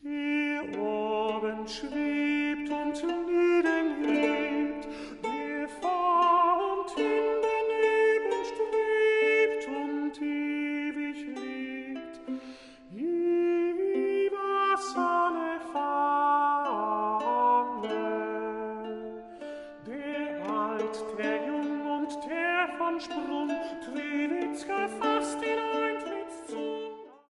der oben schwebt und nieden hebt, der vor und in daneben strebt und ewig lebt, was alle fange. Der alt, der jung und der von Sprung, Trewitz gefasst in Eintritts zu